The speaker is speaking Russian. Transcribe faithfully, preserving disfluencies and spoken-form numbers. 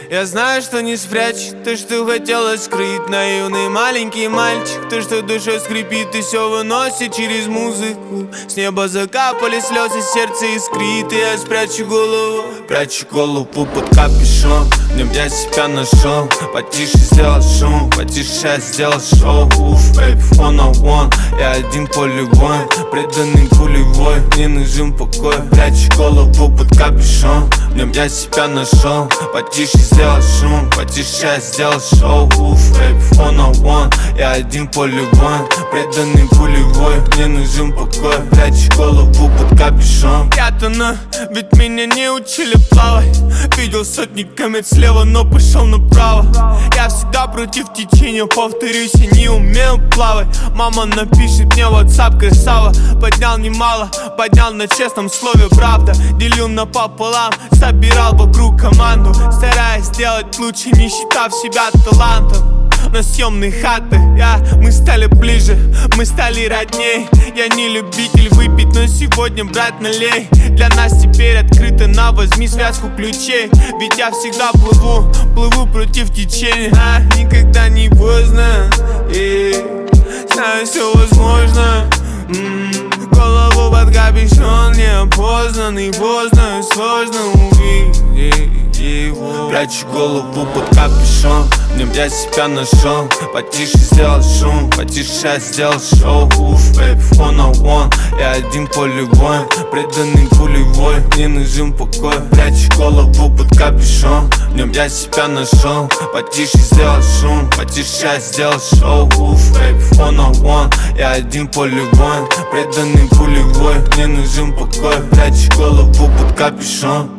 Я знаю, что не спрячь то, что хотела скрыть. Наивный маленький мальчик, то, что душа скрипит и все выносит через музыку. С неба закапали слезы, сердце искрит, и я спрячу голову. Прячу голову под капюшон, в нем я себя нашел. Потише сделал шум, потише я сделал шоу. Уф, бэйб, one on one, я один полигон, преданный пулевой, мне нужен покой. Прячу голову под капюшон, в нем я себя нашел. Потише сделал шум, потише я сделал шоу. Уф, бэйб, one on one, я один полигон, преданный пулевой, мне нужен покой. Прячу голову под капюшон. Я тону, ведь меня не учили плавать. Видел сотни комет слева, но пошел направо. Я всегда против течения, повторюсь, я не умею плавать. Мама напишет мне в WhatsApp, красава. Поднял немало, поднял на честном слове, правда. Делил напополам, собирал вокруг команду, стараясь сделать лучше, не считав себя талантом. На съемной хаты, я, мы стали ближе, мы стали родней. Я не любитель выпить, но сегодня, брат, налей. Для нас теперь открыто, на, возьми связку ключей. Ведь я всегда плыву, плыву против течения. А, никогда не поздно, и знаю, все возможно. М-м, голову под капюшон, неопознанный, поздно, сложно увидеть его. Прячу голову под капюшон, в нем я себя нашел. Потише сделал шум, потише я сделал шоу. Уф, бэйб, one on one, я один полигон, преданный пулевой, мне нужен покой. Прячу голову под капюшон, в нем я себя нашел. Потише сделал шум, потише я сделал шоу. Уф, бэйб, one on one, я один полигон, преданный пулевой, мне нужен покой. Прячу голову под капюшон.